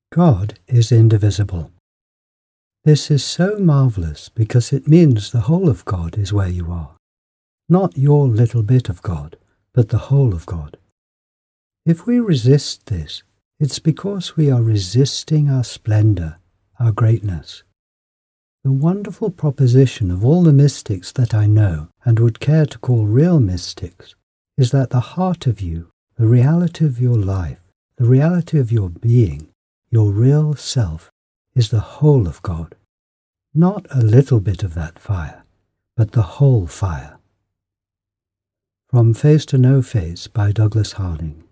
God is indivisible. This is so marvellous because it means the whole of God is where you are. Not your little bit of God, but the whole of God. If we resist this, it's because we are resisting our splendour, our greatness. The wonderful proposition of all the mystics that I know and would care to call real mystics is that the heart of you, the reality of your life, the reality of your being, your real self, is the whole of God. Not a little bit of that fire, but the whole fire. From Face to No Face by Douglas Harding.